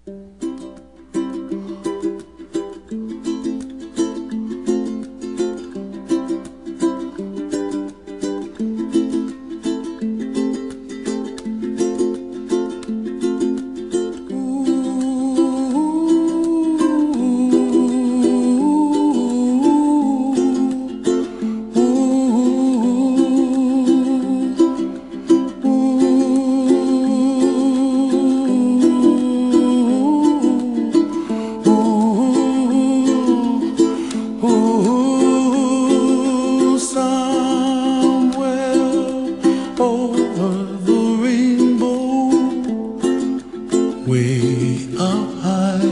Way up high,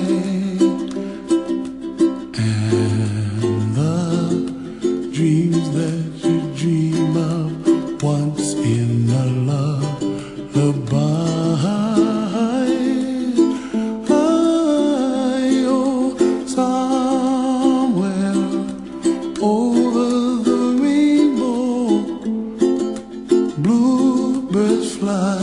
and the dreams that you dream of once in a lullaby. Oh, somewhere over the rainbow, bluebirds fly.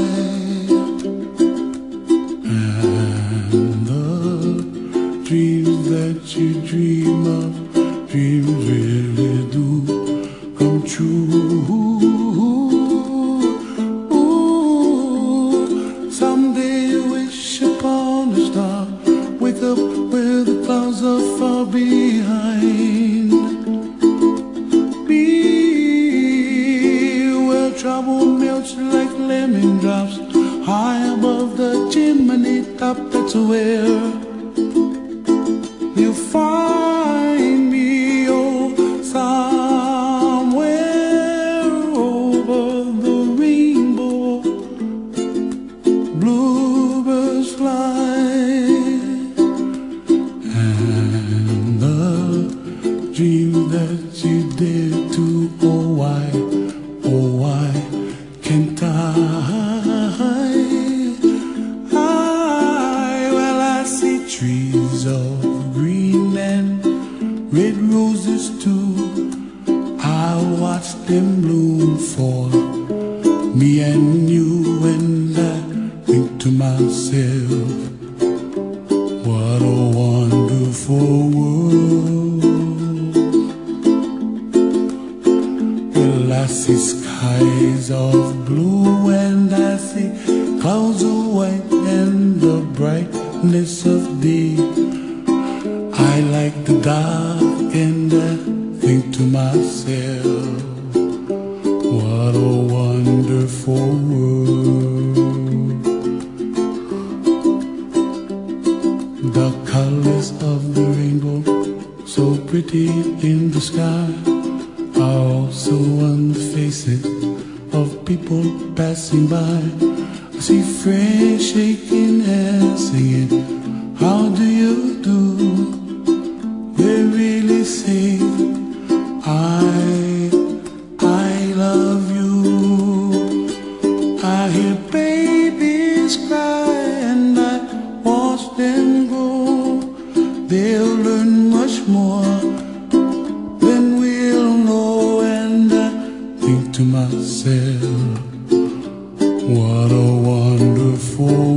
Dreams that you dream of, dreams really do come true. Ooh, someday you wish upon a star, wake up where the clouds are far behind. Be where trouble melts like lemon drops, high above the chimney top. That's where you find me, oh, somewhere over the rainbow, bluebirds fly, and the dream that you dare to, oh why can't I? Well, I see trees of green and red roses too. I'll watch them bloom for me and you, and I think to myself, what a wonderful world. Well, I see skies of blue and I see clouds of white and the brightness of day. I like the dark and I think to myself, what a wonderful world. The colors of the rainbow, so pretty in the sky, are also on the faces of people passing by. I see friends shaking hands singing, how do you do? They really say, I love you. I hear babies cry and I watch them grow. They'll learn much more than we'll know, and I think to myself, what a wonderful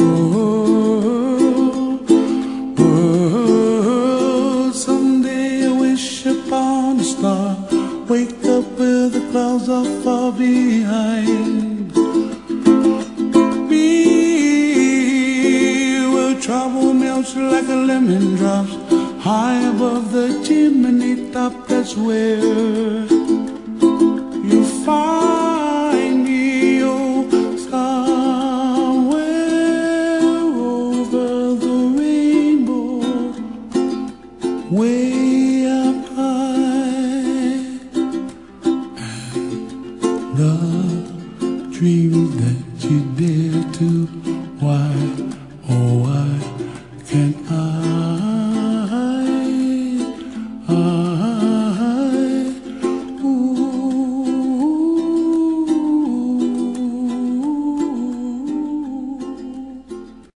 world. Someday I wish upon a star, wake up where the clouds are far behind. Be where trouble melts like a lemon drops, high above the chimney top. That's where you find me, oh, somewhere over the rainbow, way up high, and the dreams that you dare to, why